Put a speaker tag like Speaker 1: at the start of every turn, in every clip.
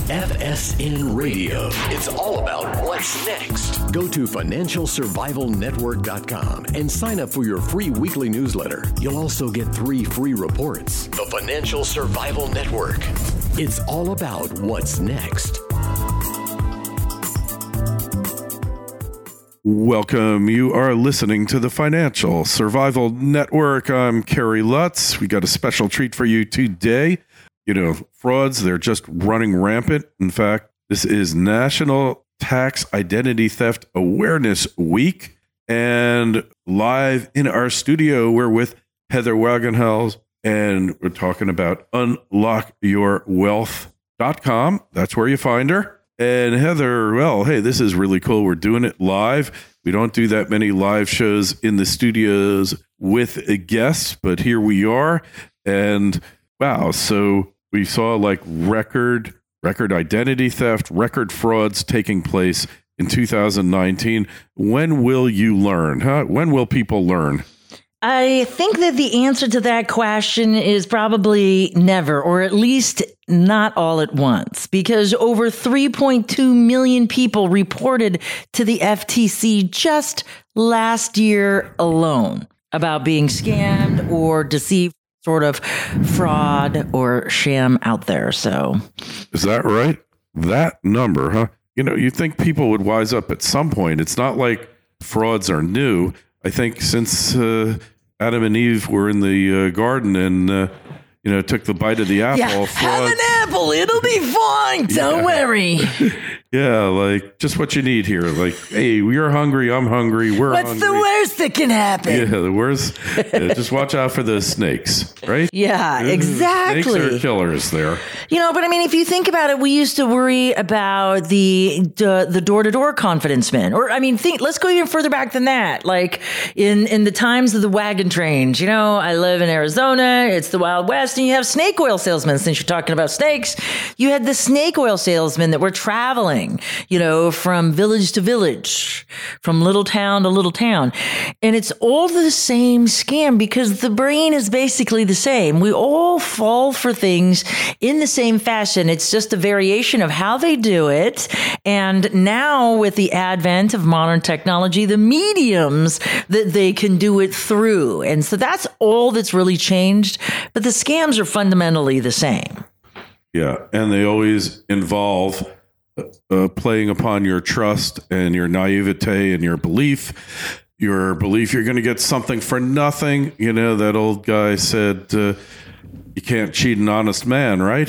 Speaker 1: FSN Radio. It's all about what's next. Go to financialsurvivalnetwork.com and sign up for your free weekly newsletter. You'll also get 3 free reports. The Financial Survival Network. It's all about what's next.
Speaker 2: Welcome. You are listening to the Financial Survival Network. I'm Kerry Lutz. We got a special treat for you today. You know, frauds, they're just running rampant. In fact, this is National Tax Identity Theft Awareness Week. And live in our studio, we're with Heather Wagenhals, and we're talking about unlockyourwealth.com. That's where you find her. And Heather, well, hey, this is really cool. We're doing it live. We don't do that many live shows in the studios with guests, but here we are. And wow, so we saw like record identity theft, record frauds taking place in 2019. When will you learn? When will people learn?
Speaker 3: I think that the answer to that question is probably never, or at least not all at once, because over 3.2 million people reported to the FTC just last year alone about being scammed or deceived, sort of fraud or sham out there. So,
Speaker 2: is that right? That number, huh? You know, you think people would wise up at some point. It's not like frauds are new. I think since Adam and Eve were in the garden and, took the bite of the apple.
Speaker 3: Yeah, have an apple. It'll be fine. Don't worry.
Speaker 2: Yeah, like just what you need here. Like, hey, you're hungry. I'm hungry. We're
Speaker 3: What's
Speaker 2: hungry.
Speaker 3: the worst that can happen?
Speaker 2: Yeah, the worst. Just watch out for the snakes, right?
Speaker 3: Yeah, exactly.
Speaker 2: Snakes are killers there.
Speaker 3: But I mean, if you think about it, we used to worry about the door-to-door confidence men. Or, I mean, let's go even further back than that. Like in the times of the wagon trains, I live in Arizona. It's the Wild West, and you have snake oil salesmen. Since you're talking about snakes, you had the snake oil salesmen that were traveling, from village to village, from little town to little town. And it's all the same scam because the brain is basically the same. We all fall for things in the same fashion. It's just a variation of how they do it. And now with the advent of modern technology, the mediums that they can do it through. And so that's all that's really changed. But the scams are fundamentally the same.
Speaker 2: Yeah. And they always involve playing upon your trust and your naivete and your belief you're going to get something for nothing. That old guy said, you can't cheat an honest man, right?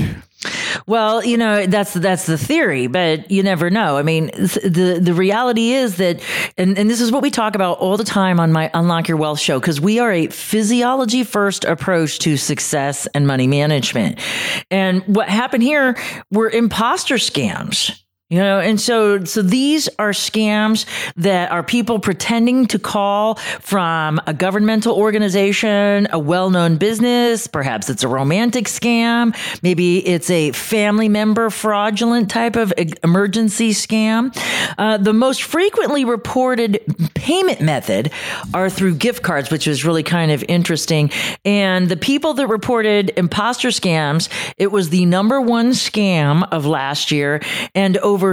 Speaker 3: Well, that's the theory, but you never know. I mean, the reality is that, and this is what we talk about all the time on my Unlock Your Wealth show, because we are a physiology first approach to success and money management. And what happened here were imposter scams. And so these are scams that are people pretending to call from a governmental organization, a well-known business. Perhaps it's a romantic scam. Maybe it's a family member fraudulent type of emergency scam. The most frequently reported payment method are through gift cards, which is really kind of interesting. And the people that reported imposter scams, it was the number one scam of last year, and over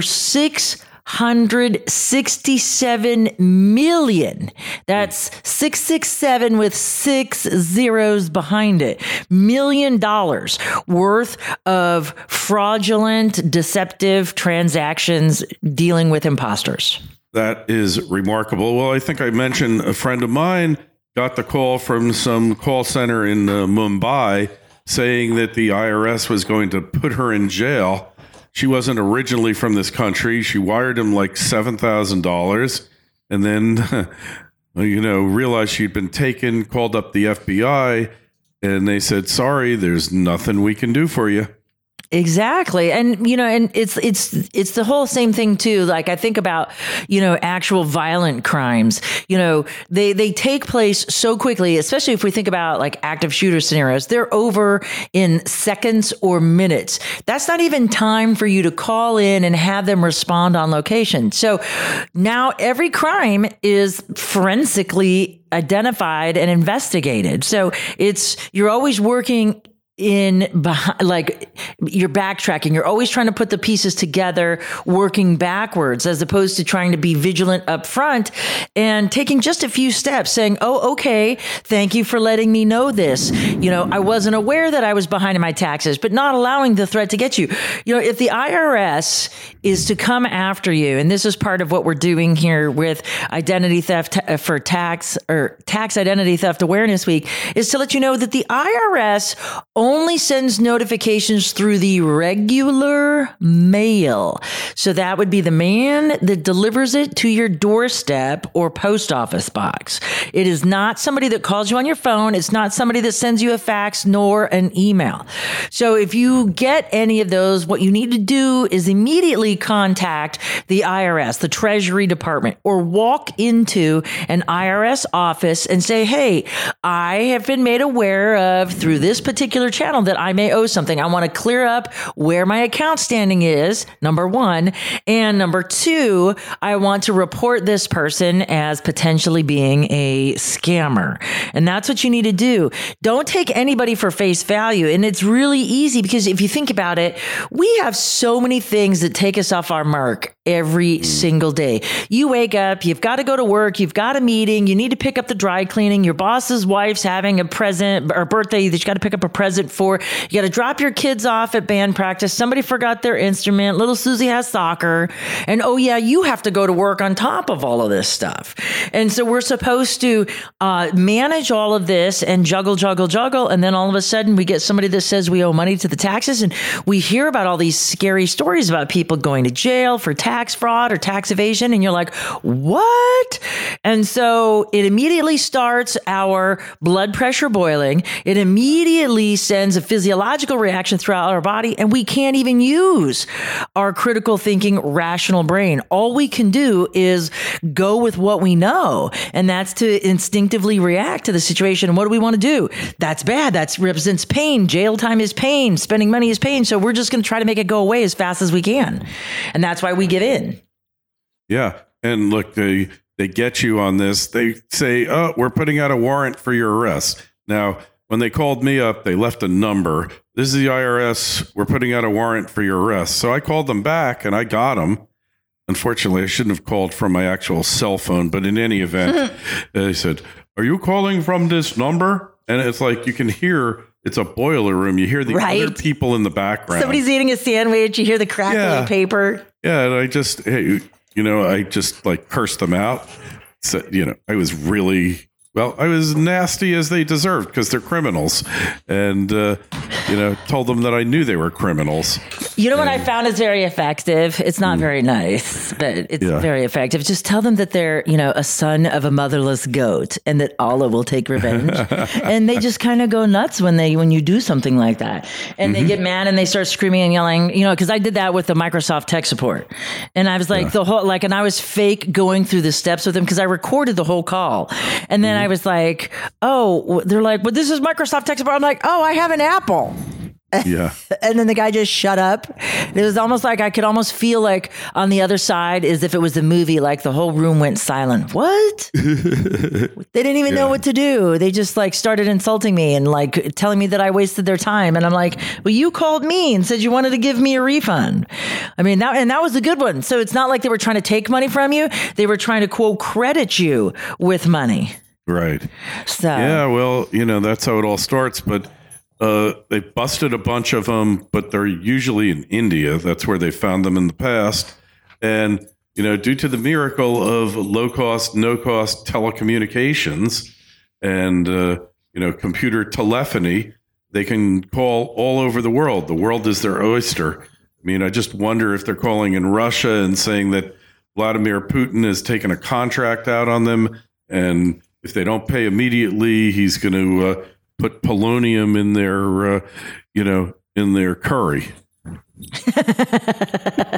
Speaker 3: 667 million. That's 667 with 6 zeros behind it. $1 million worth of fraudulent, deceptive transactions dealing with imposters.
Speaker 2: That is remarkable. Well, I think I mentioned a friend of mine got the call from some call center in Mumbai saying that the IRS was going to put her in jail. She wasn't originally from this country. She wired him like $7,000 and then, realized she'd been taken, called up the FBI, and they said, sorry, there's nothing we can do for you.
Speaker 3: Exactly. And, and it's the whole same thing too. Like I think about, actual violent crimes, they take place so quickly, especially if we think about like active shooter scenarios, they're over in seconds or minutes. That's not even time for you to call in and have them respond on location. So now every crime is forensically identified and investigated. So you're always working like you're backtracking. You're always trying to put the pieces together, working backwards, as opposed to trying to be vigilant up front and taking just a few steps saying, oh, okay, thank you for letting me know this. I wasn't aware that I was behind in my taxes, but not allowing the threat to get you. If the IRS is to come after you, and this is part of what we're doing here with identity theft for tax identity theft awareness week, is to let you know that the IRS only sends notifications through the regular mail. So that would be the man that delivers it to your doorstep or post office box. It is not somebody that calls you on your phone. It's not somebody that sends you a fax nor an email. So if you get any of those, what you need to do is immediately contact the IRS, the Treasury Department, or walk into an IRS office and say, hey, I have been made aware of through this particular channel that I may owe something. I want to clear up where my account standing is, number one. And number two, I want to report this person as potentially being a scammer. And that's what you need to do. Don't take anybody for face value. And it's really easy because if you think about it, we have so many things that take us off our mark every single day. You wake up, you've got to go to work, you've got a meeting, you need to pick up the dry cleaning, your boss's wife's having a present or birthday that you got to pick up a present for, you got to drop your kids off at band practice, somebody forgot their instrument, little Susie has soccer, and oh yeah, you have to go to work on top of all of this stuff. And so we're supposed to manage all of this and juggle, and then all of a sudden we get somebody that says we owe money to the taxes, and we hear about all these scary stories about people going to jail for tax fraud or tax evasion, and you're like, what? And so it immediately starts our blood pressure boiling. It immediately sends a physiological reaction throughout our body, and we can't even use our critical thinking, rational brain. All we can do is go with what we know, and that's to instinctively react to the situation. And what do we want to do? That's bad. That represents pain. Jail time is pain. Spending money is pain. So we're just going to try to make it go away as fast as we can. And that's why we give in.
Speaker 2: Yeah. And look, they get you on this. They say, oh, we're putting out a warrant for your arrest. Now, when they called me up, they left a number. This is the IRS. We're putting out a warrant for your arrest. So I called them back and I got them. Unfortunately, I shouldn't have called from my actual cell phone. But in any event, they said, are you calling from this number? And it's like you can hear, it's a boiler room. You hear the other people in the background.
Speaker 3: Somebody's eating a sandwich. You hear the crackling paper.
Speaker 2: Yeah. And I just, I just like cursed them out. So, I was really, I was nasty as they deserved because they're criminals. And, told them that I knew they were criminals.
Speaker 3: What I found is very effective. It's not very nice, but it's very effective. Just tell them that they're, a son of a motherless goat and that Allah will take revenge. And they just kind of go nuts when you do something like that. And they get mad and they start screaming and yelling, because I did that with the Microsoft tech support. And I was like and I was fake going through the steps with them because I recorded the whole call. And then I was like, oh, they're like, well, this is Microsoft tech support. I'm like, oh, I have an Apple.
Speaker 2: Yeah.
Speaker 3: And then the guy just shut up. It was almost like I could almost feel like on the other side, as if it was a movie, like the whole room went silent. What? They didn't even know what to do. They just started insulting me and telling me that I wasted their time. And I'm like, well, you called me and said you wanted to give me a refund. I mean, that was a good one. So it's not like they were trying to take money from you. They were trying to, quote, credit you with money.
Speaker 2: Right.
Speaker 3: So
Speaker 2: yeah, well, that's how it all starts. But they busted a bunch of them, but they're usually in India. That's where they found them in the past. And, due to the miracle of low cost, no cost telecommunications and, computer telephony, they can call all over the world. The world is their oyster. I mean, I just wonder if they're calling in Russia and saying that Vladimir Putin has taken a contract out on them. And if they don't pay immediately, he's going to put polonium in their, in their curry.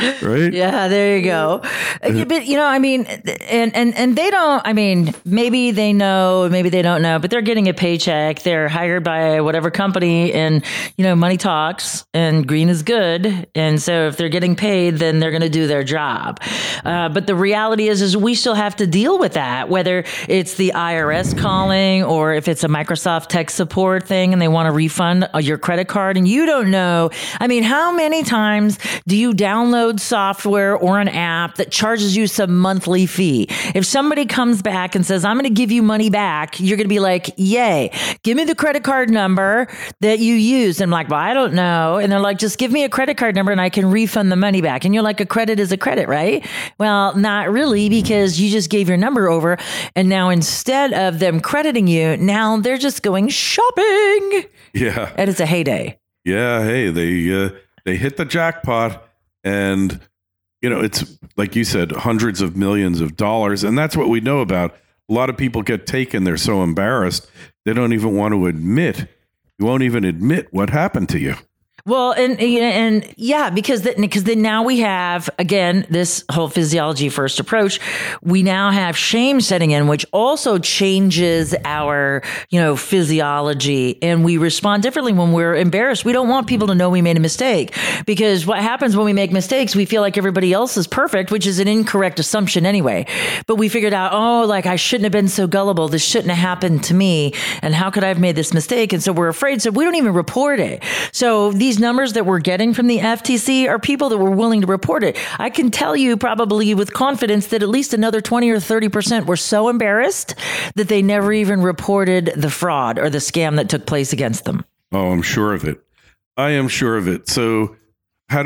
Speaker 2: Right?
Speaker 3: Yeah, there you go. But I mean, and they don't. I mean, maybe they know, maybe they don't know, but they're getting a paycheck. They're hired by whatever company, and money talks, and green is good. And so, if they're getting paid, then they're going to do their job. But the reality is we still have to deal with that, whether it's the IRS calling or if it's a Microsoft tech support thing, and they want to refund your credit card, and you don't know. I mean, how many times do you download software or an app that charges you some monthly fee? If somebody comes back and says, I'm going to give you money back, you're going to be like, yay, give me the credit card number that you used. And I'm like, well, I don't know. And they're like, just give me a credit card number and I can refund the money back. And you're like, a credit is a credit, right? Well, not really, because you just gave your number over. And now instead of them crediting you, now they're just going shopping.
Speaker 2: Yeah.
Speaker 3: And it's a heyday.
Speaker 2: Yeah. Hey, they hit the jackpot, and it's like you said, hundreds of millions of dollars. And that's what we know about. A lot of people get taken. They're so embarrassed. They don't even want to admit. You won't even admit what happened to you.
Speaker 3: Well, and yeah, because then now we have, again, this whole physiology first approach. We now have shame setting in, which also changes our, physiology, and we respond differently when we're embarrassed. We don't want people to know we made a mistake, because what happens when we make mistakes, we feel like everybody else is perfect, which is an incorrect assumption anyway. But we figured out, I shouldn't have been so gullible. This shouldn't have happened to me. And how could I have made this mistake? And so we're afraid. So we don't even report it. So these numbers that we're getting from the FTC are people that were willing to report it. I can tell you probably with confidence that at least another 20 or 30% were so embarrassed that they never even reported the fraud or the scam that took place against them.
Speaker 2: Oh, I'm sure of it. I am sure of it. So how do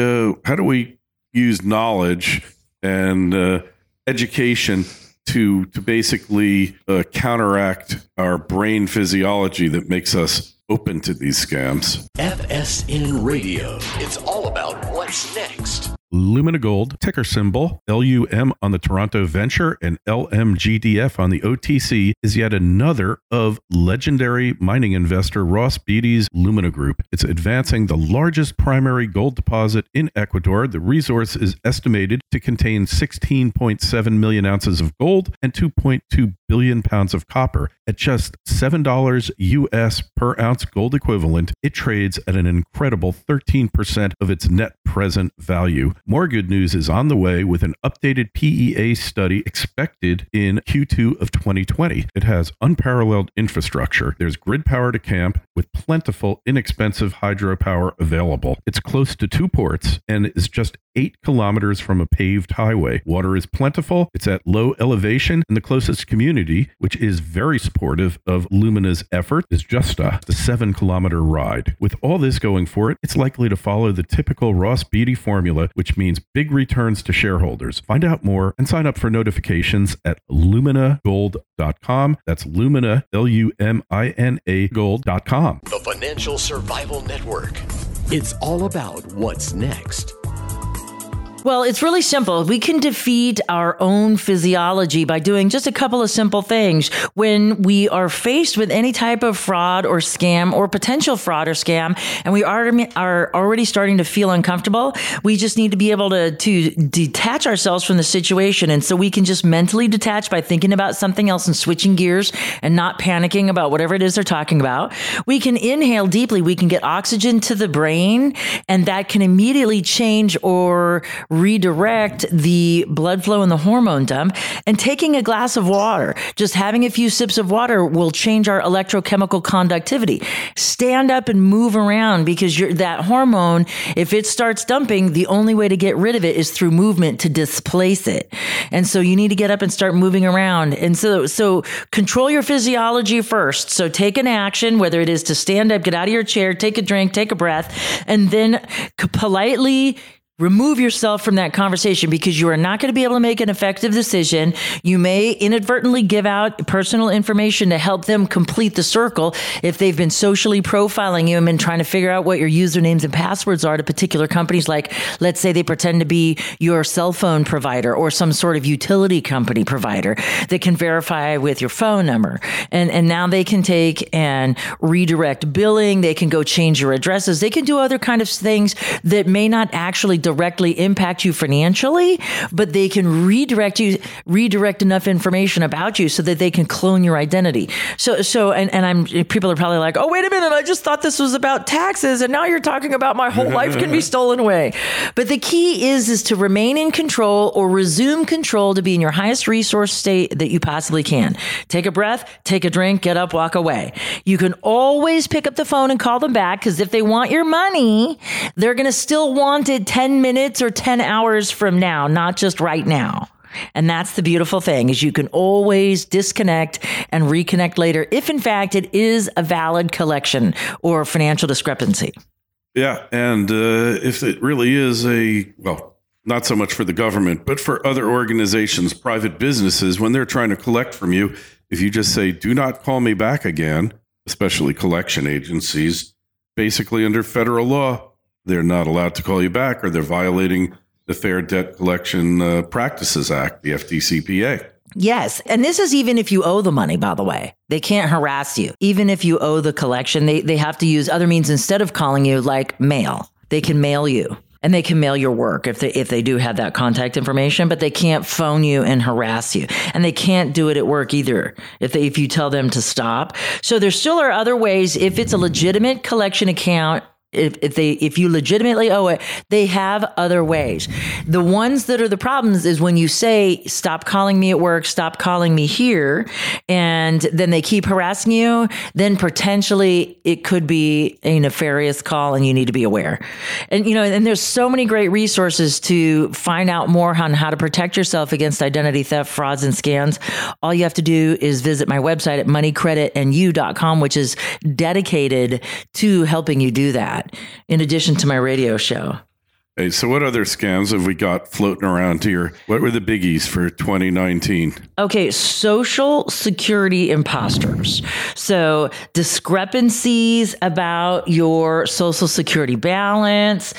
Speaker 2: we use knowledge and education to basically counteract our brain physiology that makes us open to these scams?
Speaker 1: FSN Radio. It's all about what's next.
Speaker 2: Lumina Gold, ticker symbol LUM on the Toronto Venture and LMGDF on the OTC, is yet another of legendary mining investor Ross Beaty's Lumina Group. It's advancing the largest primary gold deposit in Ecuador. The resource is estimated to contain 16.7 million ounces of gold and 2.2 billion pounds of copper. At just $7 US per ounce gold equivalent, it trades at an incredible 13% of its net present value. More good news is on the way with an updated PEA study expected in Q2 of 2020. It has unparalleled infrastructure. There's grid power to camp with plentiful, inexpensive hydropower available. It's close to 2 ports and is just 8 kilometers from a paved highway. Water is plentiful. It's at low elevation, and the closest community, which is very supportive of Lumina's effort, is just a 7-kilometer ride. With all this going for it, it's likely to follow the typical Ross Beaty formula, which means big returns to shareholders. Find out more and sign up for notifications at luminagold.com. That's Lumina, Lumina gold.com.
Speaker 1: The Financial Survival Network. It's all about what's next.
Speaker 3: Well, it's really simple. We can defeat our own physiology by doing just a couple of simple things. When we are faced with any type of fraud or scam or potential fraud or scam, and we are already starting to feel uncomfortable, we just need to be able to detach ourselves from the situation. And so we can just mentally detach by thinking about something else and switching gears and not panicking about whatever it is they're talking about. We can inhale deeply. We can get oxygen to the brain, and that can immediately change or redirect the blood flow and the hormone dump. And taking a glass of water, just having a few sips of water, will change our electrochemical conductivity. Stand up and move around, because that hormone, if it starts dumping, the only way to get rid of it is through movement, to displace it. And so you need to get up and start moving around. And so control your physiology first. So take an action, whether it is to stand up, get out of your chair, take a drink, take a breath, and then politely remove yourself from that conversation, because you are not going to be able to make an effective decision. You may inadvertently give out personal information to help them complete the circle if they've been socially profiling you and been trying to figure out what your usernames and passwords are to particular companies. Like, let's say they pretend to be your cell phone provider or some sort of utility company provider that can verify with your phone number. And now they can take and redirect billing. They can go change your addresses. They can do other kind of things that may not actually directly impact you financially, but they can redirect enough information about you so that they can clone your identity. People are probably like, oh, wait a minute, I just thought this was about taxes, and now you're talking about my whole life can be stolen away. But the key is to remain in control or resume control to be in your highest resource state that you possibly can. Take a breath, take a drink, get up, walk away. You can always pick up the phone and call them back, because if they want your money, they're going to still want it 10 minutes or 10 hours from now, not just right now. And that's the beautiful thing, is you can always disconnect and reconnect later if, in fact, it is a valid collection or financial discrepancy.
Speaker 2: Yeah. And if it really is not so much for the government, but for other organizations, private businesses, when they're trying to collect from you, if you just say, do not call me back again, especially collection agencies, basically under federal law, they're not allowed to call you back, or they're violating the Fair Debt Collection Practices Act, the FDCPA.
Speaker 3: Yes. And this is even if you owe the money, by the way. They can't harass you. Even if you owe the collection, they have to use other means instead of calling you, like mail. They can mail you. And they can mail your work if they do have that contact information, but they can't phone you and harass you. And they can't do it at work either if you tell them to stop. So there still are other ways. If it's a legitimate collection account, if you legitimately owe it, they have other ways. The ones that are the problems is when you say, stop calling me at work, stop calling me here, and then they keep harassing you, then potentially it could be a nefarious call and you need to be aware. And, and there's so many great resources to find out more on how to protect yourself against identity theft, frauds, and scams. All you have to do is visit my website at moneycreditandyou.com, which is dedicated to helping you do that, in addition to my radio show.
Speaker 2: Hey, so what other scams have we got floating around here? What were the biggies for 2019? Okay,
Speaker 3: Social Security imposters. So discrepancies about your Social Security balance,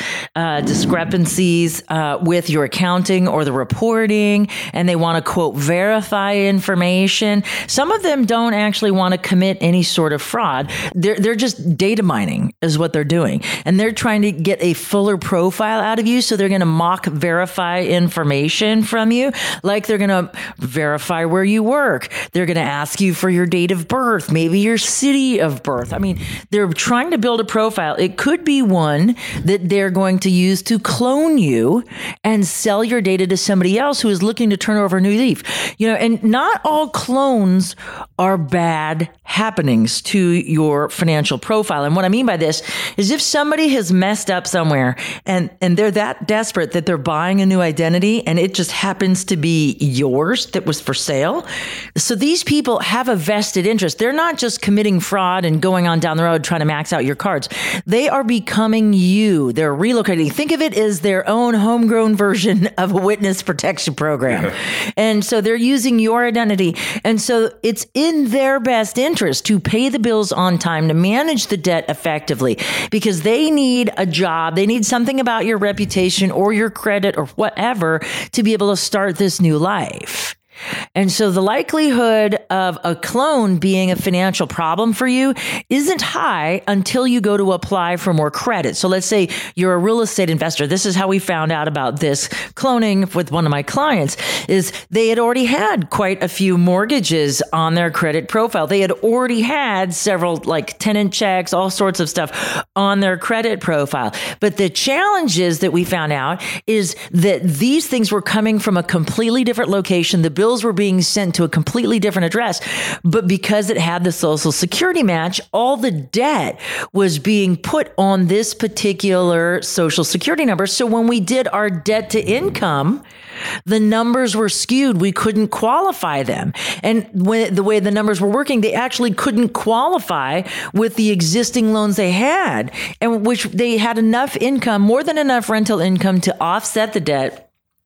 Speaker 3: discrepancies with your accounting or the reporting, and they want to, quote, verify information. Some of them don't actually want to commit any sort of fraud. They're just data mining is what they're doing. And they're trying to get a fuller profile out of you. So they're going to mock verify information from you. Like they're going to verify where you work. They're going to ask you for your date of birth, maybe your city of birth. I mean, they're trying to build a profile. It could be one that they're going to use to clone you and sell your data to somebody else who is looking to turn over a new leaf. And not all clones are bad happenings to your financial profile. And what I mean by this is if somebody has messed up somewhere and they're that desperate that they're buying a new identity and it just happens to be yours that was for sale. So these people have a vested interest. They're not just committing fraud and going on down the road trying to max out your cards. They are becoming you. They're relocating. Think of it as their own homegrown version of a witness protection program. Yeah. And so they're using your identity. And so it's in their best interest to pay the bills on time, to manage the debt effectively, because they need a job. They need something about your reputation or your credit or whatever to be able to start this new life. And so the likelihood of a clone being a financial problem for you isn't high until you go to apply for more credit. So let's say you're a real estate investor. This is how we found out about this cloning with one of my clients, is they had already had quite a few mortgages on their credit profile. They had already had several tenant checks, all sorts of stuff on their credit profile. But the challenges that we found out is that these things were coming from a completely different location. The bills were being sent to a completely different address, but because it had the Social Security match, all the debt was being put on this particular Social Security number. So when we did our debt to income, the numbers were skewed. We couldn't qualify them. And when the way the numbers were working, they actually couldn't qualify with the existing loans they had, and which they had enough income, more than enough rental income to offset the debt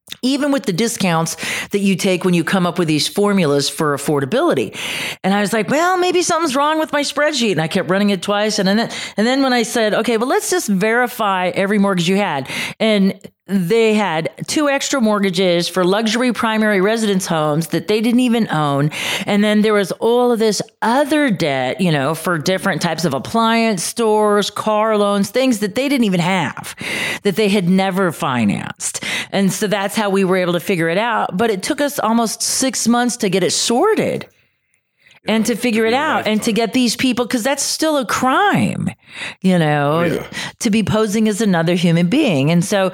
Speaker 3: even with the discounts that you take when you come up with these formulas for affordability. And I was like, well, maybe something's wrong with my spreadsheet. And I kept running it twice. And then when I said, okay, well, let's just verify every mortgage you had. And they had 2 extra mortgages for luxury primary residence homes that they didn't even own. And then there was all of this other debt, for different types of appliance stores, car loans, things that they didn't even have, that they had never financed. And so that's how we were able to figure it out. But it took us almost 6 months to get it sorted. And to figure it out and to get these people, because that's still a crime, to be posing as another human being. And so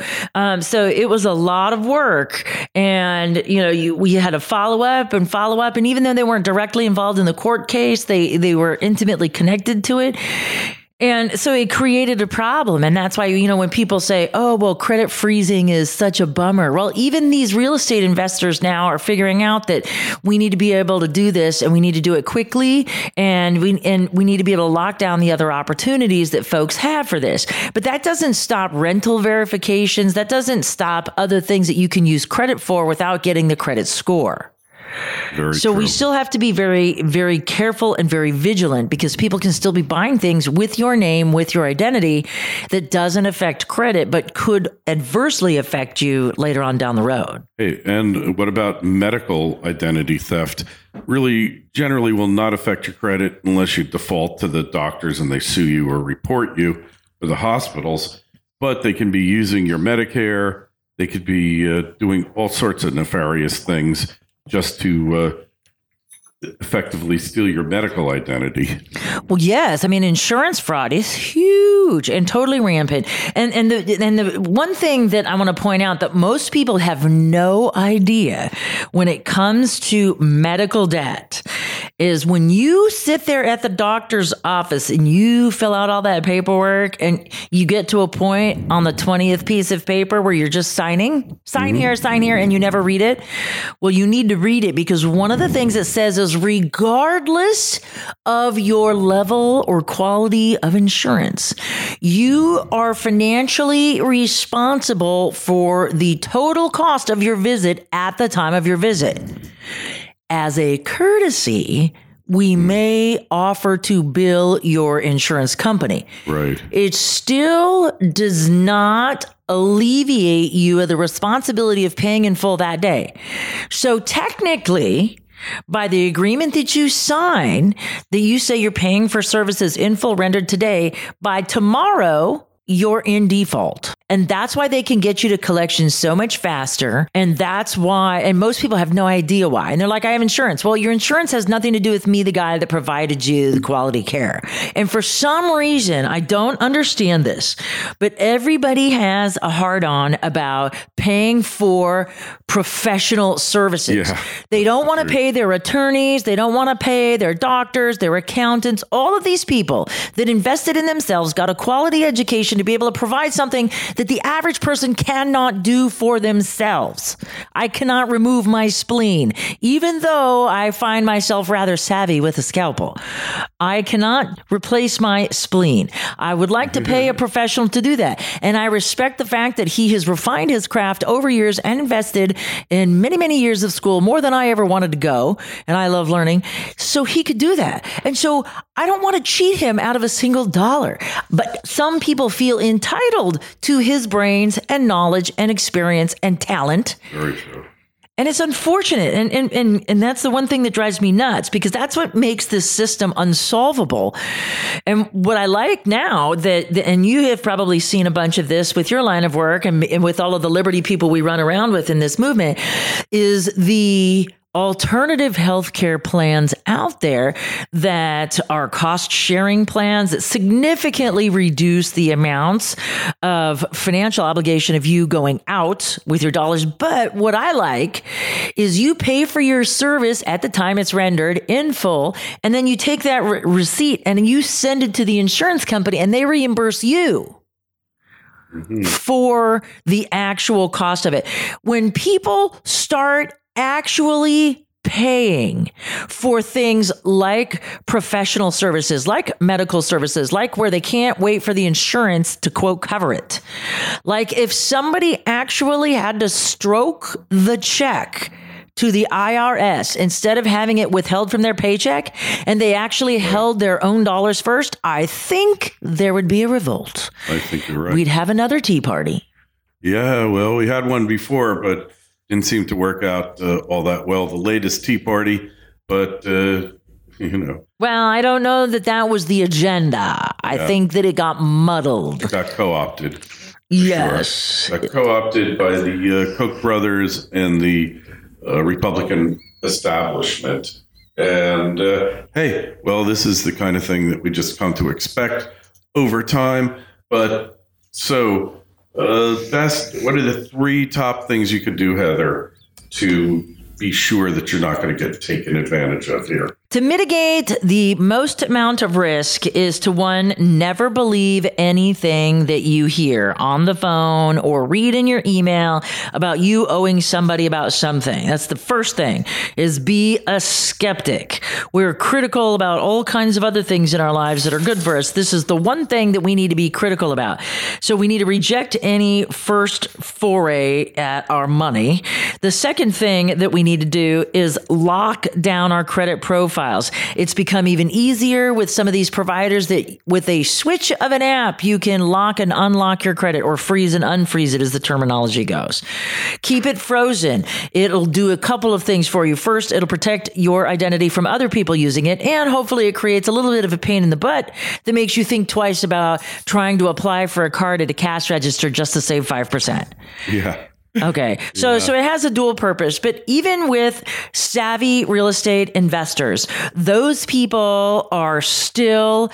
Speaker 3: it was a lot of work. And, we had to follow up. And even though they weren't directly involved in the court case, they were intimately connected to it. And so it created a problem. And that's why, when people say, oh, well, credit freezing is such a bummer. Well, even these real estate investors now are figuring out that we need to be able to do this and we need to do it quickly. And we need to be able to lock down the other opportunities that folks have for this. But that doesn't stop rental verifications. That doesn't stop other things that you can use credit for without getting the credit score. So we still have to be very, very careful and very vigilant, because people can still be buying things with your name, with your identity, that doesn't affect credit, but could adversely affect you later on down the road.
Speaker 2: Hey, and what about medical identity theft? Really, generally will not affect your credit unless you default to the doctors and they sue you or report you to the hospitals. But they can be using your Medicare. They could be doing all sorts of nefarious things just to effectively steal your medical identity.
Speaker 3: Well, yes. I mean, insurance fraud is huge and totally rampant. And the one thing that I want to point out that most people have no idea when it comes to medical debt is when you sit there at the doctor's office and you fill out all that paperwork and you get to a point on the 20th piece of paper where you're just sign here, and you never read it. Well, you need to read it, because one of the things it says is regardless of your level or quality of insurance, you are financially responsible for the total cost of your visit at the time of your visit. As a courtesy, we may offer to bill your insurance company.
Speaker 2: Right.
Speaker 3: It still does not alleviate you of the responsibility of paying in full that day. So technically, by the agreement that you sign, that you say you're paying for services in full rendered today, by tomorrow, you're in default. And that's why they can get you to collections so much faster. And that's why, and most people have no idea why. And they're like, I have insurance. Well, your insurance has nothing to do with me, the guy that provided you the quality care. And for some reason, I don't understand this, but everybody has a hard-on about paying for professional services. Yeah. They don't want to pay their attorneys. They don't want to pay their doctors, their accountants, all of these people that invested in themselves, got a quality education to be able to provide something that the average person cannot do for themselves. I cannot remove my spleen, even though I find myself rather savvy with a scalpel. I cannot replace my spleen. I would like to pay a professional to do that. And I respect the fact that he has refined his craft over years and invested in many, many years of school, more than I ever wanted to go. And I love learning. So he could do that. And so I don't want to cheat him out of a single dollar. But some people feel entitled to his brains and knowledge and experience and talent.
Speaker 2: Very true.
Speaker 3: And it's unfortunate. And that's the one thing that drives me nuts, because that's what makes this system unsolvable. And what I like now and you have probably seen a bunch of this with your line of work and with all of the liberty people we run around with in this movement, is the alternative healthcare plans out there that are cost sharing plans that significantly reduce the amounts of financial obligation of you going out with your dollars. But what I like is you pay for your service at the time it's rendered in full, and then you take that receipt and you send it to the insurance company and they reimburse you for the actual cost of it. When people start actually paying for things like professional services, like medical services, like where they can't wait for the insurance to, quote, cover it. Like if somebody actually had to stroke the check to the IRS instead of having it withheld from their paycheck, and they actually held their own dollars first, I think there would be a revolt.
Speaker 2: I think you're right.
Speaker 3: We'd have another Tea Party.
Speaker 2: Yeah, well, we had one before, but didn't seem to work out all that well. The latest Tea Party, but,
Speaker 3: Well, I don't know that was the agenda. I think that it got muddled.
Speaker 2: It got co-opted.
Speaker 3: Yes.
Speaker 2: Sure. Got co-opted by the Koch brothers and the Republican establishment. And, hey, well, this is the kind of thing that we just come to expect over time. But so... what are the 3 top things you could do, Heather, to be sure that you're not going to get taken advantage of here?
Speaker 3: To mitigate the most amount of risk is to, 1, never believe anything that you hear on the phone or read in your email about you owing somebody about something. That's the first thing, is be a skeptic. We're critical about all kinds of other things in our lives that are good for us. This is the one thing that we need to be critical about. So we need to reject any first foray at our money. The second thing that we need to do is lock down our credit profile. It's become even easier with some of these providers that with a switch of an app, you can lock and unlock your credit, or freeze and unfreeze it as the terminology goes. Keep it frozen. It'll do a couple of things for you. First, it'll protect your identity from other people using it, and hopefully it creates a little bit of a pain in the butt that makes you think twice about trying to apply for a card at a cash register just to save 5%.
Speaker 2: Yeah.
Speaker 3: Okay. So it has a dual purpose, but even with savvy real estate investors, those people are still,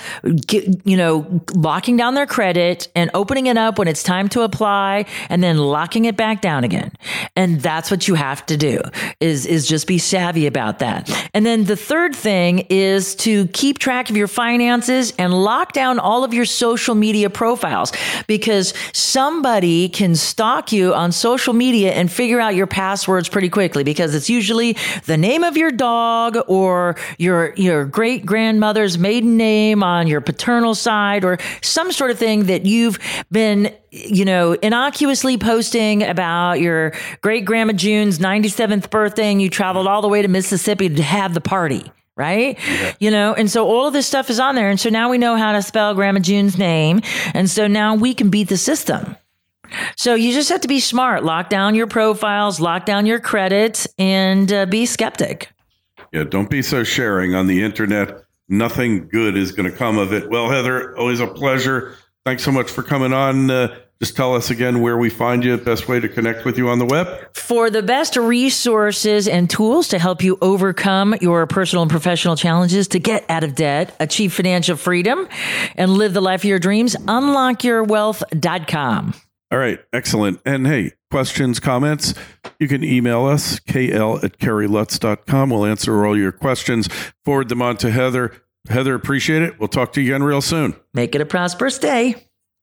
Speaker 3: locking down their credit and opening it up when it's time to apply and then locking it back down again. And that's what you have to do is just be savvy about that. And then the third thing is to keep track of your finances and lock down all of your social media profiles, because somebody can stalk you on social media and figure out your passwords pretty quickly, because it's usually the name of your dog or your great grandmother's maiden name on your paternal side, or some sort of thing that you've been innocuously posting about your great grandma June's 97th birthday, and you traveled all the way to Mississippi to have the party. Right? Yeah. And so all of this stuff is on there. And so now we know how to spell Grandma June's name. And so now we can beat the system. So you just have to be smart, lock down your profiles, lock down your credit, and be skeptic.
Speaker 2: Yeah, don't be so sharing on the internet. Nothing good is going to come of it. Well, Heather, always a pleasure. Thanks so much for coming on. Just tell us again where we find you, the best way to connect with you on the web. For the best resources and tools to help you overcome your personal and professional challenges, to get out of debt, achieve financial freedom, and live the life of your dreams, unlockyourwealth.com. All right. Excellent. And hey, questions, comments, you can email us, kl@kerrylutz.com. We'll answer all your questions. Forward them on to Heather. Heather, appreciate it. We'll talk to you again real soon. Make it a prosperous day.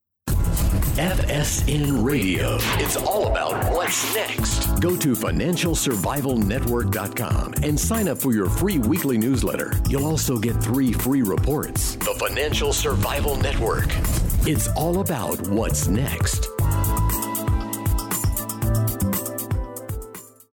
Speaker 1: FSN Radio. It's all about what's next. Go to financialsurvivalnetwork.com and sign up for your free weekly newsletter. You'll also get 3 free reports. The Financial Survival Network. It's all about what's next.